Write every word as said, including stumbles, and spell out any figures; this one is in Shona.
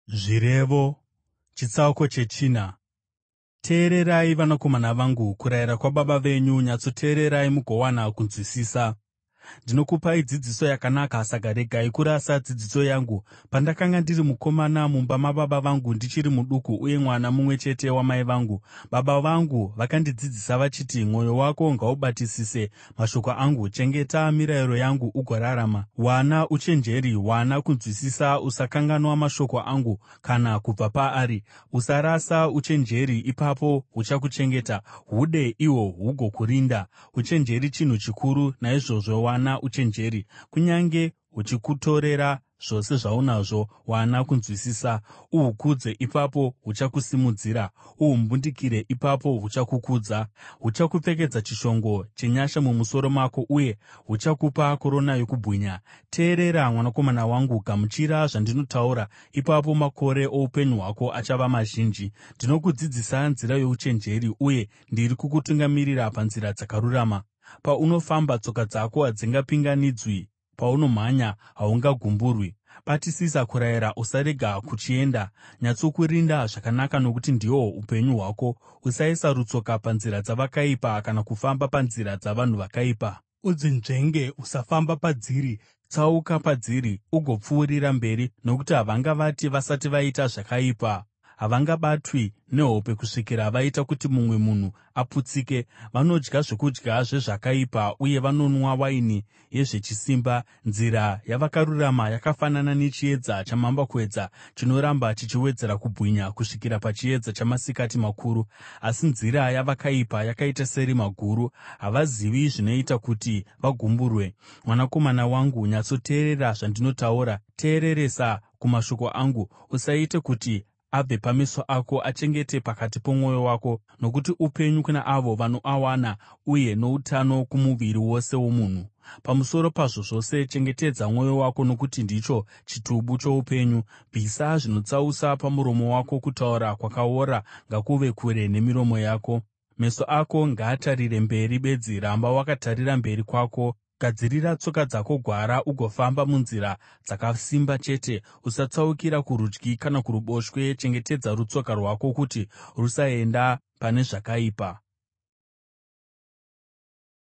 Zvirevo chitsauko chechina. Teererai vanakomana vangu, kurayira kwababa venyu; nyatsoteererai mugowana kunzwisisa. Ndinokupai dzidziso yakanaka, saka regai kurasa dzidziso yangu. Pandakanga ndiri mukomana mumba mababa vangu, ndichiri muduku uye mwana mumwe chete wamai vangu, baba vangu vakandidzidzisa vachiti, “Mwoyo wako ngaubatisise mashoko angu; chengeta mirayiro yangu ugorarama. Wana uchenjeri, wana kunzwisisa; usakanganwa mashoko angu kana kubva paari. Usarasa uchenjeri, ipapo huchakuchengeta; hude ihwo hugokurinda. Uchenjeri chinhu chikuru; naizvozvo wana uchenjeri. Kunyange huchikutorera zvose zvaunazvo, wana kunzwisisa. Uhukudze, ipapo huchakusimudzira; uhumbundikire, ipapo huchakukudza. Huchakupfekedza chishongo chenyasha mumusoro mako, uye huchakupa korona yokubwinya. Teerera, mwanakomana wangu, gamuchira zvandinotaura, ipapo makore oupenyu hwako achava mazhinji. Ndinokudzidzisa nzira youchenjeri, uye ndiri kukutungamirira panzira dzakarurama. Paunofamba, tsoka dzako hadzingapinganidzwi; paunomhanya, haungagumburwi. Batisisa kurayira, usarega kuchienda; nyatsokurinda zvakanaka, nokuti ndihwo upenyu hwako. Usaisa rutsoka panzira dzavakaipa, kana kufamba panzira dzavanhu vakaipa. Udzinzvenge, usafamba padziri; tsauka padziri ugopfuurira mberi, nokuti havangavati vasati vaita zvakaipa. Havangabatwi nehope kusvikira vaita kuti mumwe munhu aputsike. Vanodya zvokudya zvezvakaipa, uye vanonwa waini yezvechisimba. Nzira yavakarurama yakafanana nechiedza chamambakwedza, chinoramba chichiwedzera kubwinya kusvikira pachiedza chamasikati makuru. Asi nzira yavakaipa yakaita serima guru; havazivi zvinoita kuti vagumburwe. Mwanakomana wangu, nyatsoteerera zvandinotaura; teereresa kumashoko angu. Usaite kuti abve pameso ako; achengete pakati pomwoyo wako, nokuti upenyu kuna avo vanoawana, uye noutano kumuviri wose womunhu. Pamusoro pazvo zvose, chengetedza mwoyo wako, nokuti ndicho chitubu choupenyu. Bvisa zvinotsausa pamuromo wako; kutaura kwakaora ngakuve kure nemiromo yako. Meso ako ngaatarire mberi bedzi; ramba wakatarira mberi kwako. Gadzirira tsoka dzako gwara, ugofamba munzira dzakasimba chete. Usatsaukira kurudyi kana kuruboshwe; chengetedza rutsoka rwako kuti rusaenda pane zvakaipa.